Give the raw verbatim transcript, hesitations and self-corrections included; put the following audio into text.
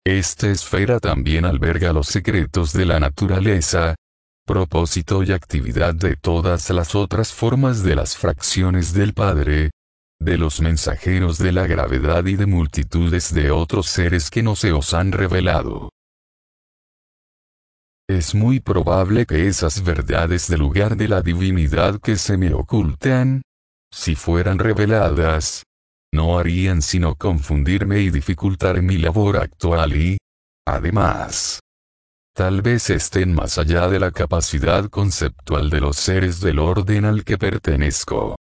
Esta esfera también alberga los secretos de la naturaleza, propósito y actividad de todas las otras formas de las fracciones del Padre, de los mensajeros de la gravedad y de multitudes de otros seres que no se os han revelado. Es muy probable que esas verdades del lugar de la divinidad que se me ocultan, si fueran reveladas, no harían sino confundirme y dificultar mi labor actual y, además, tal vez estén más allá de la capacidad conceptual de los seres del orden al que pertenezco.